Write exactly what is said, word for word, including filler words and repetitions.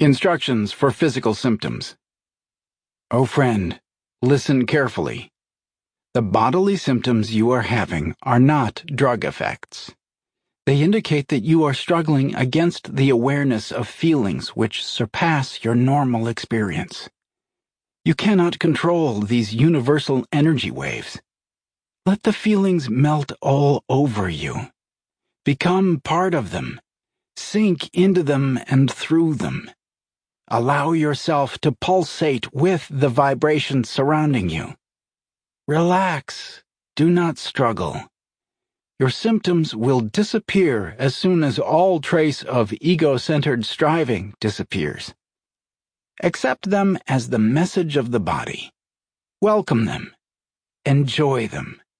Instructions for physical symptoms. O friend, listen carefully. The bodily symptoms you are having are not drug effects. They indicate that you are struggling against the awareness of feelings which surpass your normal experience. You cannot control these universal energy waves. Let the feelings melt all over you. Become part of them. Sink into them and through them. Allow yourself to pulsate with the vibrations surrounding you. Relax. Do not struggle. Your symptoms will disappear as soon as all trace of ego-centered striving disappears. Accept them as the message of the body. Welcome them. Enjoy them.